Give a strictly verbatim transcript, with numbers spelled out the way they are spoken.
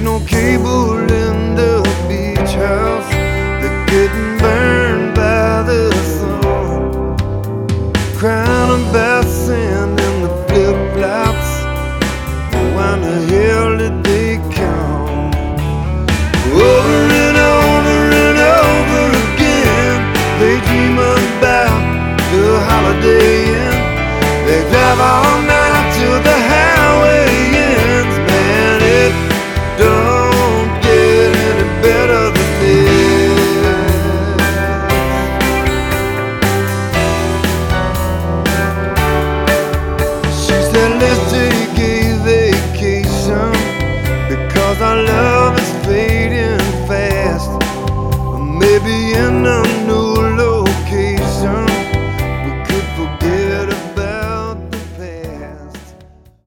no cable in the beach house. They're getting burned by the sun, crying about sand in the flip-flops. When the hell did they come? Over and over and over again, they dream about the Holiday Inn. They drive all night